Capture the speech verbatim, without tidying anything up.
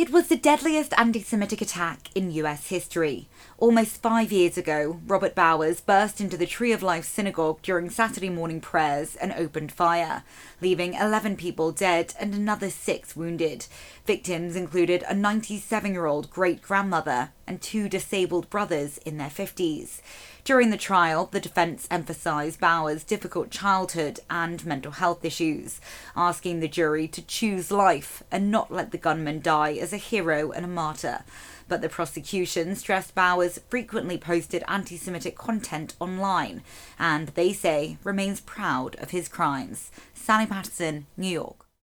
It was the deadliest anti-Semitic attack in U S history. Almost five years ago, Robert Bowers burst into the Tree of Life synagogue during Saturday morning prayers and opened fire, leaving eleven people dead and another six wounded. Victims included a ninety-seven-year-old great-grandmother and two disabled brothers in their fifties. During the trial, the defence emphasised Bowers' difficult childhood and mental health issues, asking the jury to choose life and not let the gunman die as a hero and a martyr. But the prosecution stressed Bowers frequently posted anti-Semitic content online and, they say, remains proud of his crimes. Sally Patterson, New York.